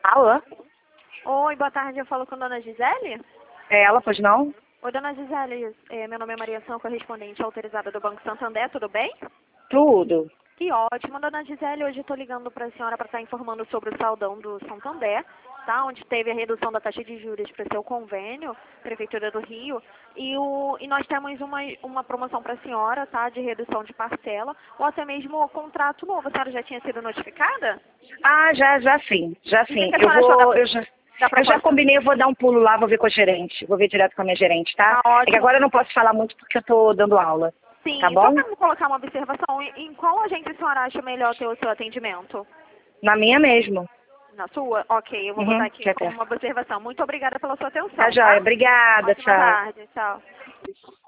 Alô? Oi, boa tarde, eu falo com a dona Gisele? É ela, pois não? Oi, dona Gisele, meu nome é Maria São, correspondente autorizada do Banco Santander, tudo bem? Tudo. Que ótimo, dona Gisele, hoje estou ligando para a senhora para estar informando sobre o saldão do Santander, tá? Onde teve a redução da taxa de juros para o seu convênio, Prefeitura do Rio, e nós temos uma promoção para a senhora, tá? De redução de parcela, ou até mesmo o contrato novo. A senhora já tinha sido notificada? Ah, já sim, já E o que sim. que a senhora achou da Eu já proposta? combinei, eu vou dar um pulo lá, vou ver com a gerente. Vou ver direto com a minha gerente, tá? Tá É que ótimo. agora eu não posso falar muito porque eu tô dando aula. Tá Sim, só bom? para me colocar uma observação, em qual agência a senhora acha melhor ter o seu atendimento? Na minha mesmo. Na sua? Ok, eu vou botar Uhum, aqui quer como ter. uma observação. Muito obrigada pela sua Tá atenção, joia, tá? obrigada, Ótima tchau. tarde, tchau.